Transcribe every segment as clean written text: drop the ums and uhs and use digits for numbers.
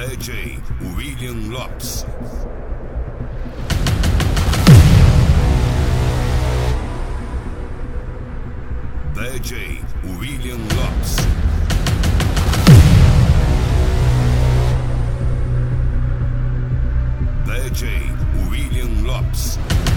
DJ William Lopes. DJ William Lopes. DJ William Lopes.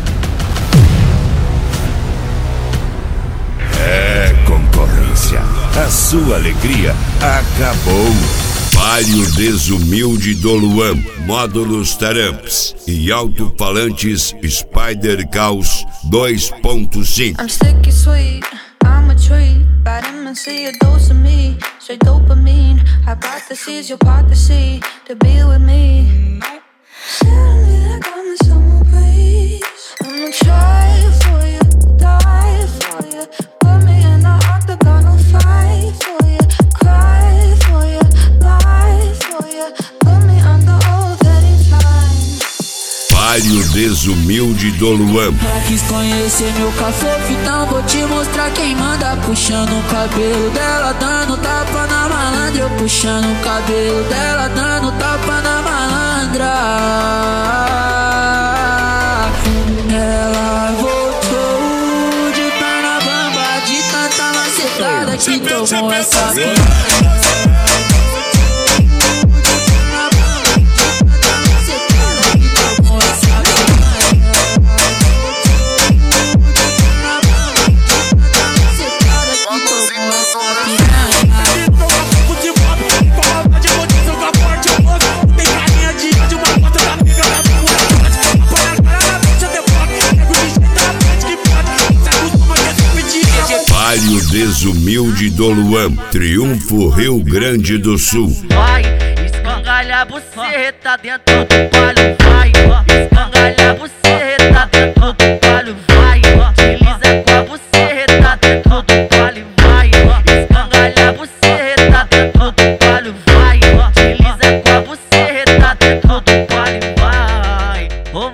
É concorrência, a sua alegria acabou. Palio Desumilde do Luan, módulos Taramps e alto-falantes Spider Caos 2.5. I'm sticky sweet, I'm a treat. Vitamin C, a dose of me. Straight dopamine, hypotheses, your part to see. To be with me. Tell me that got me some breeze. I'ma try for you, die for you. Put me in the octagon, I'll fight for you. Cry for you, lie for you. Put me under oath anytime. Palio Desumilde do Luan. Quis conhecer meu café, então vou te mostrar quem manda. Puxando o cabelo dela, dando tapa na malandra. Eu puxando o cabelo dela, dando tapa na malandra. Ela voltou de perna bamba, de tanta macetada que tomou essa vida. Palio Desumilde do Luan, Triunfo, Rio Grande do Sul. Vai, escangalha a buceta dentro do palio, vai. Escangalha a buceta dentro do palio, vai. Desliza com a buceta dentro do palio, vai. Escangalha a buceta dentro do palio, vai. Desliza com a buceta dentro do palio, vai. Oh,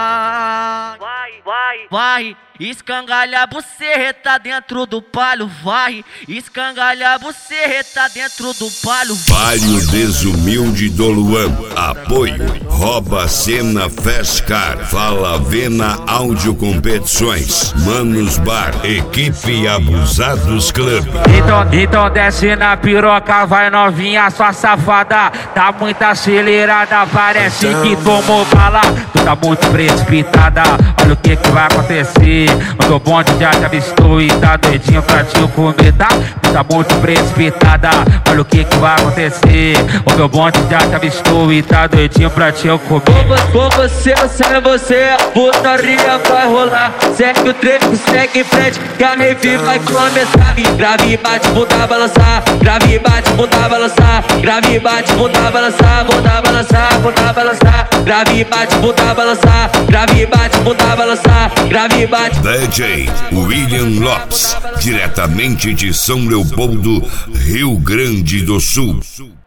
vai, escangalha a buceta dentro do palio, vai. Escangalha a buceta dentro do palio. Palio Desumilde do Luan, apoio Rouba Cena Fescar, Fala Vena Áudio Competições, Manos Bar, Equipe Abusados Club. Então desce na piroca, vai novinha, sua safada. Tá muito acelerada, parece que tomou bala. Tu tá muito precipitada, olha o que vai acontecer. O teu bonde já te avistou e tá doidinho pra te comer, tá? Tu tá muito precipitada, olha o que vai acontecer. O teu bonde já te avistou e tá doidinho pra te comer. Com você, a putaria vai rolar. Segue o treino, segue em frente, que a rave vai começar. Grave, bate, bunda, balançar. Grave, bate, bunda, balançar. Grave, bate, bunda, balançar. Bunda, balançar, bunda, balançar. Grave, bate, bunda, balançar. Grave, bate, bunda, balançar. Grave, bate. DJ William Lopes, diretamente de São Leopoldo, Rio Grande do Sul.